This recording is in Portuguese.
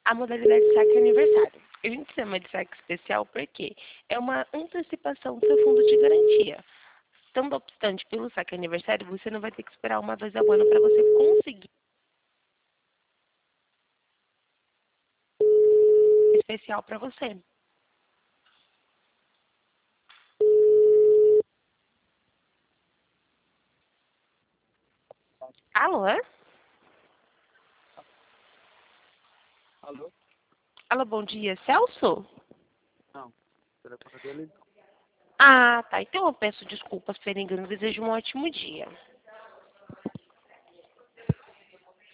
a modalidade saque aniversário. A gente chama de saque especial porque é uma antecipação do seu fundo de garantia. Não obstante, pelo saque aniversário, você não vai ter que esperar uma vez ao ano para você conseguir especial para você. Alô? Alô? Alô, bom dia, Celso? Não, o telefone dele não. Ah, tá. Então eu peço desculpas pelo engano. Desejo um ótimo dia.